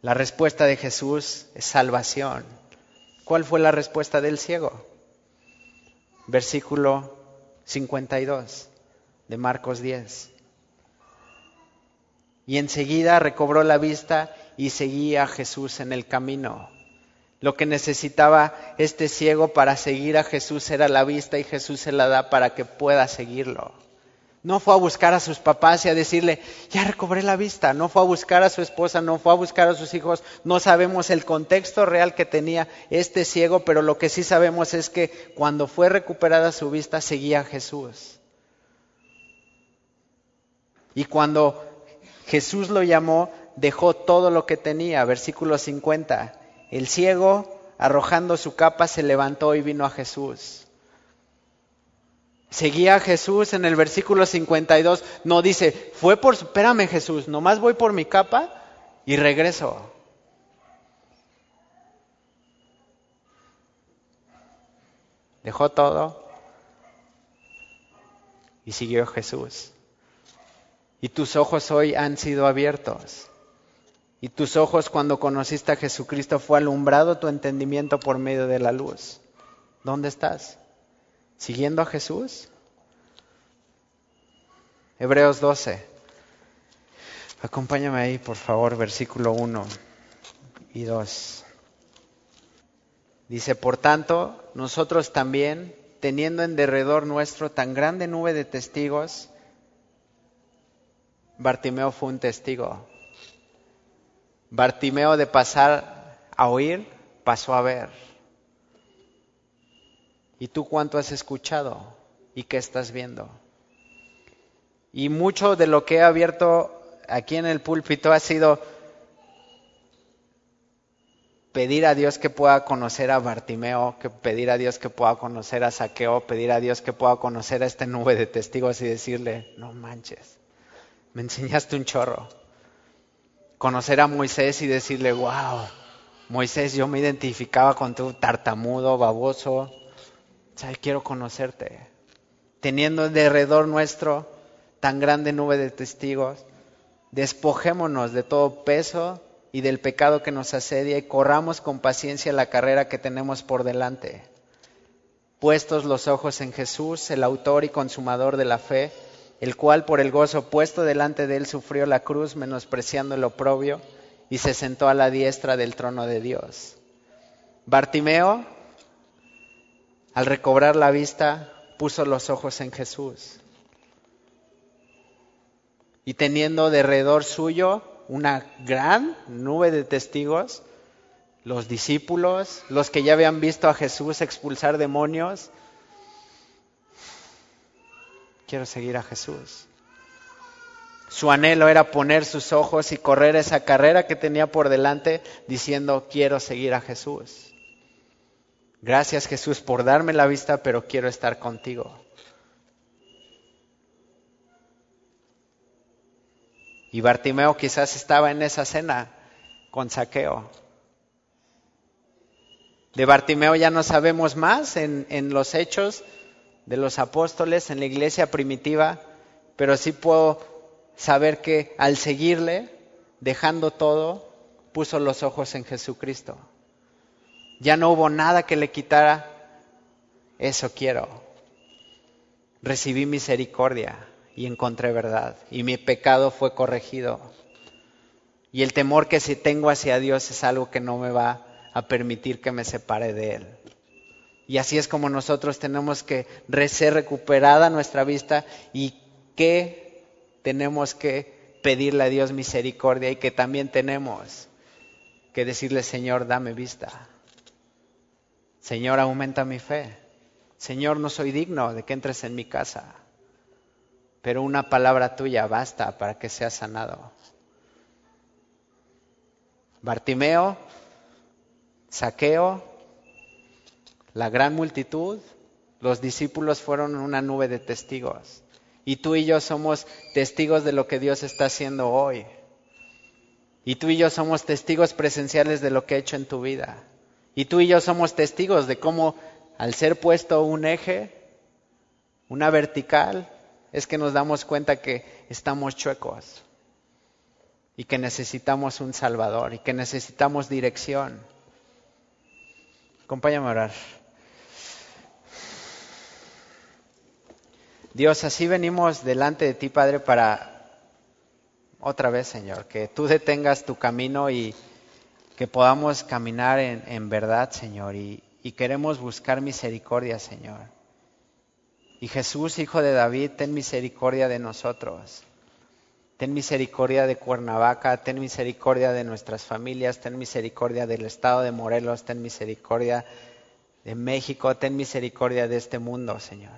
A: La respuesta de Jesús es salvación. ¿Cuál fue la respuesta del ciego? Versículo 52 de Marcos 10. Y enseguida recobró la vista y seguía a Jesús en el camino. Lo que necesitaba este ciego para seguir a Jesús era la vista, y Jesús se la da para que pueda seguirlo. No fue a buscar a sus papás y a decirle, ya recobré la vista. No fue a buscar a su esposa, no fue a buscar a sus hijos. No sabemos el contexto real que tenía este ciego, pero lo que sí sabemos es que cuando fue recuperada su vista, seguía a Jesús. Y cuando Jesús lo llamó, dejó todo lo que tenía. Versículo 50. El ciego, arrojando su capa, se levantó y vino a Jesús. Seguía a Jesús en el versículo 52. No dice, espérame Jesús, nomás voy por mi capa y regreso. Dejó todo y siguió a Jesús. Y tus ojos hoy han sido abiertos. Y tus ojos, cuando conociste a Jesucristo, fue alumbrado tu entendimiento por medio de la luz. ¿Dónde estás? ¿Siguiendo a Jesús? Hebreos 12. Acompáñame ahí, por favor, versículo 1 y 2. Dice, por tanto, nosotros también, teniendo en derredor nuestro tan grande nube de testigos. Bartimeo fue un testigo. Bartimeo, de pasar a oír, pasó a ver. ¿Y tú cuánto has escuchado? ¿Y qué estás viendo? Y mucho de lo que he abierto aquí en el púlpito ha sido pedir a Dios que pueda conocer a Bartimeo, pedir a Dios que pueda conocer a Zaqueo, pedir a Dios que pueda conocer a esta nube de testigos y decirle, no manches, me enseñaste un chorro. Conocer a Moisés y decirle, wow, Moisés, yo me identificaba con tu tartamudo, baboso, quiero conocerte. Teniendo alrededor nuestro tan grande nube de testigos, despojémonos de todo peso y del pecado que nos asedia y corramos con paciencia la carrera que tenemos por delante. Puestos los ojos en Jesús, el autor y consumador de la fe, el cual por el gozo puesto delante de él sufrió la cruz, menospreciando el oprobio, y se sentó a la diestra del trono de Dios. Bartimeo, al recobrar la vista, puso los ojos en Jesús. Y teniendo derredor suyo una gran nube de testigos, los discípulos, los que ya habían visto a Jesús expulsar demonios, quiero seguir a Jesús. Su anhelo era poner sus ojos y correr esa carrera que tenía por delante, diciendo, quiero seguir a Jesús. Gracias Jesús por darme la vista, pero quiero estar contigo. Y Bartimeo quizás estaba en esa cena con Zaqueo. De Bartimeo ya no sabemos más en los hechos de los apóstoles, en la iglesia primitiva, pero sí puedo saber que al seguirle, dejando todo, puso los ojos en Jesucristo. Ya no hubo nada que le quitara, eso quiero. Recibí misericordia y encontré verdad, y mi pecado fue corregido. Y el temor que si tengo hacia Dios es algo que no me va a permitir que me separe de Él. Y así es como nosotros tenemos que ser recuperada nuestra vista y que tenemos que pedirle a Dios misericordia y que también tenemos que decirle, Señor, dame vista. Señor, aumenta mi fe. Señor, no soy digno de que entres en mi casa, pero una palabra tuya basta para que sea sanado. Bartimeo, Zaqueo, la gran multitud, los discípulos fueron una nube de testigos. Y tú y yo somos testigos de lo que Dios está haciendo hoy. Y tú y yo somos testigos presenciales de lo que ha hecho en tu vida. Y tú y yo somos testigos de cómo al ser puesto un eje, una vertical, es que nos damos cuenta que estamos chuecos. y que necesitamos un Salvador y que necesitamos dirección. Acompáñame a orar. Dios, así venimos delante de ti, Padre, para otra vez, Señor, que tú detengas tu camino y que podamos caminar en verdad, Señor, y queremos buscar misericordia, Señor. Y Jesús, Hijo de David, ten misericordia de nosotros. Ten misericordia de Cuernavaca, ten misericordia de nuestras familias, ten misericordia del estado de Morelos, ten misericordia de México, ten misericordia de este mundo, Señor.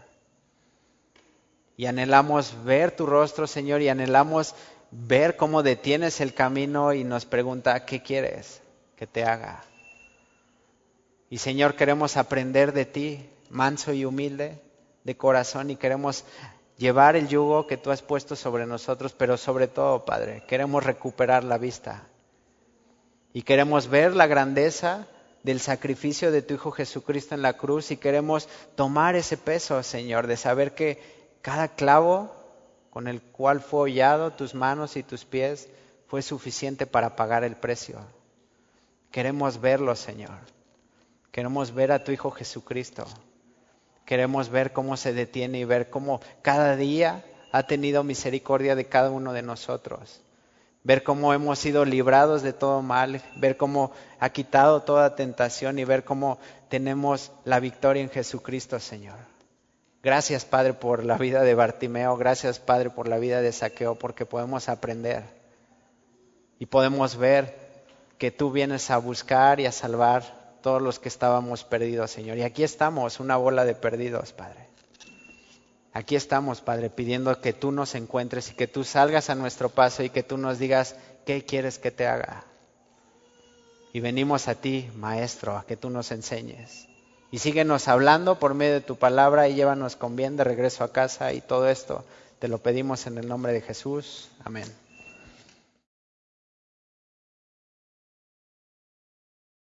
A: Y anhelamos ver tu rostro, Señor, y anhelamos ver cómo detienes el camino y nos pregunta, ¿qué quieres que te haga? Y Señor, queremos aprender de ti, manso y humilde de corazón, y queremos llevar el yugo que tú has puesto sobre nosotros, pero sobre todo, Padre, queremos recuperar la vista. Y queremos ver la grandeza del sacrificio de tu Hijo Jesucristo en la cruz, y queremos tomar ese peso, Señor, de saber que cada clavo con el cual fue hollado tus manos y tus pies fue suficiente para pagar el precio. Queremos verlo, Señor. Queremos ver a tu Hijo Jesucristo. Queremos ver cómo se detiene y ver cómo cada día ha tenido misericordia de cada uno de nosotros. Ver cómo hemos sido librados de todo mal, ver cómo ha quitado toda tentación y ver cómo tenemos la victoria en Jesucristo, Señor. Gracias, Padre, por la vida de Bartimeo. Gracias, Padre, por la vida de Zaqueo, porque podemos aprender y podemos ver que tú vienes a buscar y a salvar todos los que estábamos perdidos, Señor. Y aquí estamos, una bola de perdidos, Padre. Aquí estamos, Padre, pidiendo que tú nos encuentres y que tú salgas a nuestro paso y que tú nos digas qué quieres que te haga. Y venimos a ti, Maestro, a que tú nos enseñes. Y síguenos hablando por medio de tu palabra y llévanos con bien de regreso a casa, y todo esto te lo pedimos en el nombre de Jesús. Amén.